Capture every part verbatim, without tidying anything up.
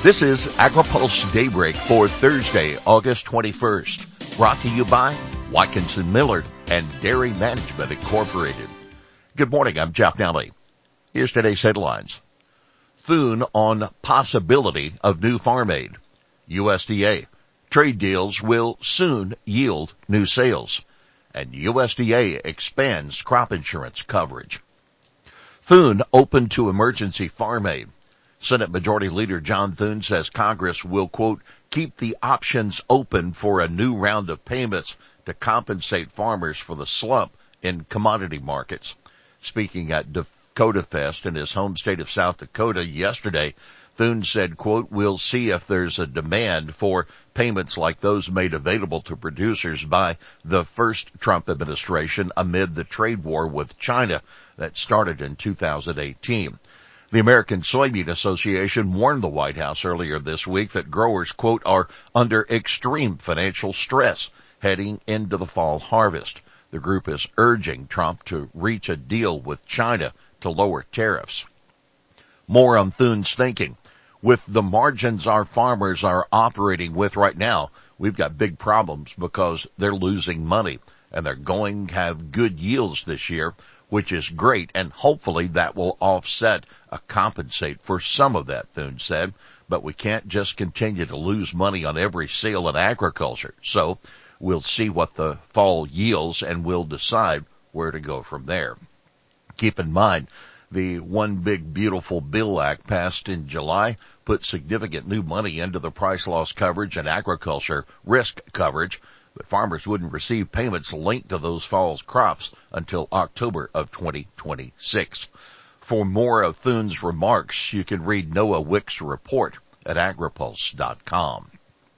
This is AgriPulse Daybreak for Thursday, August twenty-first, brought to you by Watkinson Miller and Dairy Management Incorporated. Good morning, I'm Jeff Nally. Here's today's headlines. Thune on possibility of new farm aid. U S D A. Trade deals will soon yield new sales. And U S D A expands crop insurance coverage. Thune open to emergency farm aid. Senate Majority Leader John Thune says Congress will, quote, keep the options open for a new round of payments to compensate farmers for the slump in commodity markets. Speaking at Dakota Fest in his home state of South Dakota yesterday, Thune said, quote, we'll see if there's a demand for payments like those made available to producers by the first Trump administration amid the trade war with China that started in two thousand eighteen. The American Soybean Association warned the White House earlier this week that growers, quote, are under extreme financial stress heading into the fall harvest. The group is urging Trump to reach a deal with China to lower tariffs. More on Thune's thinking. With the margins our farmers are operating with right now, we've got big problems because they're losing money, and they're going to have good yields this year, which is great, and hopefully that will offset or compensate for some of that, Thune said. But we can't just continue to lose money on every sale in agriculture. So we'll see what the fall yields, and we'll decide where to go from there. Keep in mind, the One Big Beautiful Bill Act passed in July put significant new money into the price loss coverage and agriculture risk coverage, but farmers wouldn't receive payments linked to those fall's crops until October of twenty twenty-six. For more of Thune's remarks, you can read Noah Wick's report at agripulse dot com.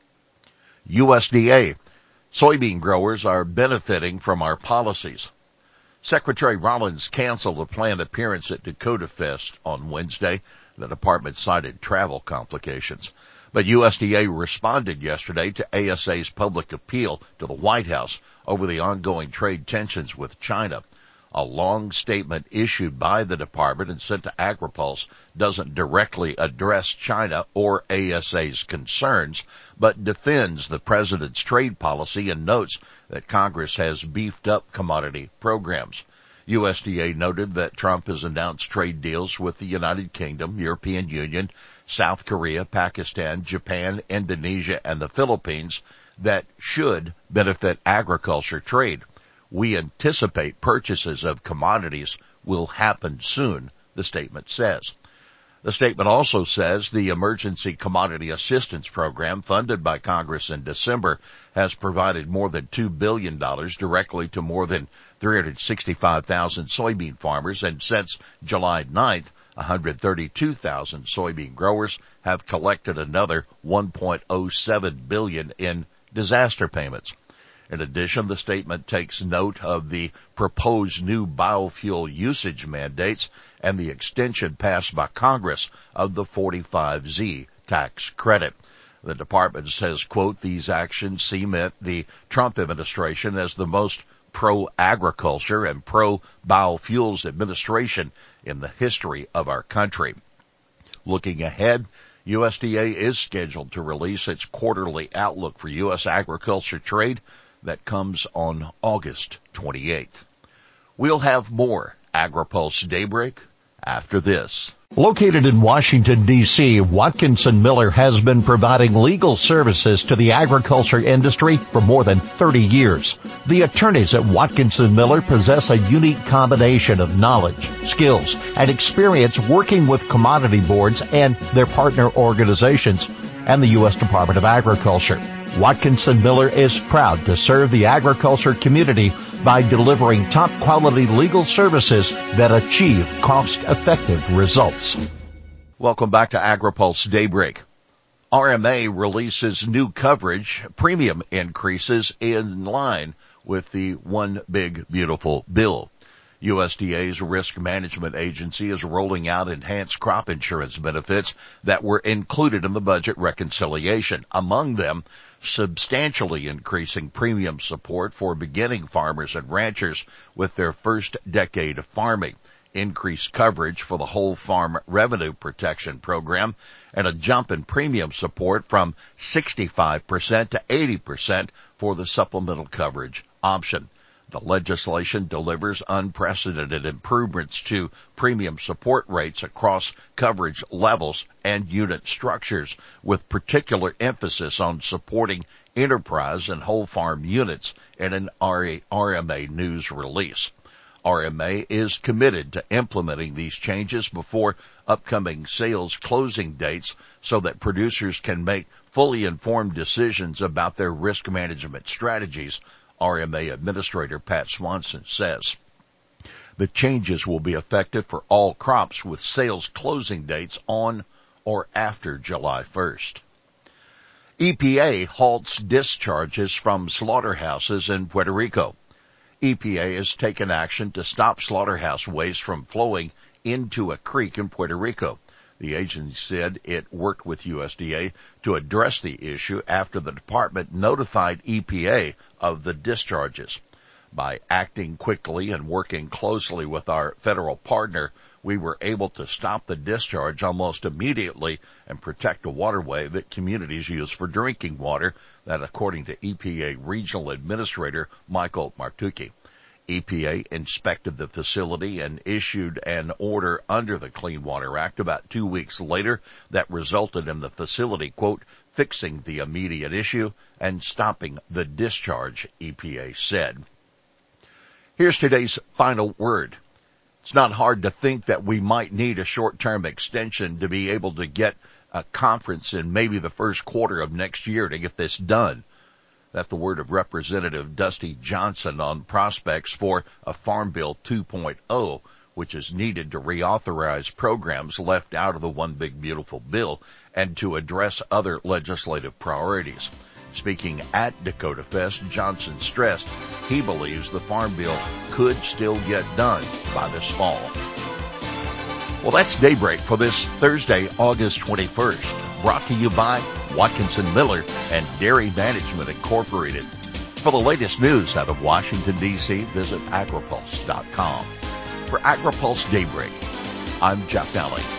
U S D A. Soybean growers are benefiting from our policies. Secretary Rollins canceled a planned appearance at Dakota Fest on Wednesday. The department cited travel complications. But U S D A responded yesterday to A S A's public appeal to the White House over the ongoing trade tensions with China. A long statement issued by the department and sent to AgriPulse doesn't directly address China or A S A's concerns, but defends the president's trade policy and notes that Congress has beefed up commodity programs. U S D A noted that Trump has announced trade deals with the United Kingdom, European Union, South Korea, Pakistan, Japan, Indonesia, and the Philippines that should benefit agriculture trade. We anticipate purchases of commodities will happen soon, the statement says. The statement also says the Emergency Commodity Assistance Program funded by Congress in December has provided more than two billion dollars directly to more than three hundred sixty-five thousand soybean farmers, and since July ninth, one hundred thirty-two thousand soybean growers have collected another one point oh seven billion dollars in disaster payments. In addition, the statement takes note of the proposed new biofuel usage mandates and the extension passed by Congress of the forty-five Z tax credit. The department says, quote, these actions cement the Trump administration as the most pro-agriculture and pro-biofuels administration in the history of our country. Looking ahead, U S D A is scheduled to release its quarterly outlook for U S agriculture trade that comes on August twenty-eighth. We'll have more AgriPulse Daybreak after this. Located in Washington, D C, Watkinson Miller has been providing legal services to the agriculture industry for more than thirty years. The attorneys at Watkinson Miller possess a unique combination of knowledge, skills, and experience working with commodity boards and their partner organizations and the U S Department of Agriculture. Watkinson Miller is proud to serve the agriculture community by delivering top-quality legal services that achieve cost-effective results. Welcome back to AgriPulse Daybreak. R M A releases new coverage, premium increases in line with the One Big Beautiful Bill. U S D A's Risk Management Agency is rolling out enhanced crop insurance benefits that were included in the budget reconciliation. Among them, substantially increasing premium support for beginning farmers and ranchers with their first decade of farming, increased coverage for the Whole Farm Revenue Protection Program, and a jump in premium support from sixty-five percent to eighty percent for the supplemental coverage option. The legislation delivers unprecedented improvements to premium support rates across coverage levels and unit structures, with particular emphasis on supporting enterprise and whole farm units in an R M A news release. R M A is committed to implementing these changes before upcoming sales closing dates so that producers can make fully informed decisions about their risk management strategies, R M A Administrator Pat Swanson says. The changes will be effective for all crops with sales closing dates on or after July first. E P A halts discharges from slaughterhouses in Puerto Rico. E P A has taken action to stop slaughterhouse waste from flowing into a creek in Puerto Rico. The agency said it worked with U S D A to address the issue after the department notified E P A of the discharges. By acting quickly and working closely with our federal partner, we were able to stop the discharge almost immediately and protect a waterway that communities use for drinking water, that according to E P A Regional Administrator Michael Martucci. E P A inspected the facility and issued an order under the Clean Water Act about two weeks later that resulted in the facility, quote, fixing the immediate issue and stopping the discharge, E P A said. Here's today's final word. It's not hard to think that we might need a short-term extension to be able to get a conference in maybe the first quarter of next year to get this done. That's the word of Representative Dusty Johnson on prospects for a Farm Bill two point oh, which is needed to reauthorize programs left out of the One Big Beautiful Bill and to address other legislative priorities. Speaking at Dakota Fest, Johnson stressed he believes the Farm Bill could still get done by this fall. Well, that's Daybreak for this Thursday, August twenty-first. Brought to you by Watkinson Miller and Dairy Management Incorporated. For the latest news out of Washington, D C, visit agripulse dot com. For AgriPulse Daybreak, I'm Jeff Daly.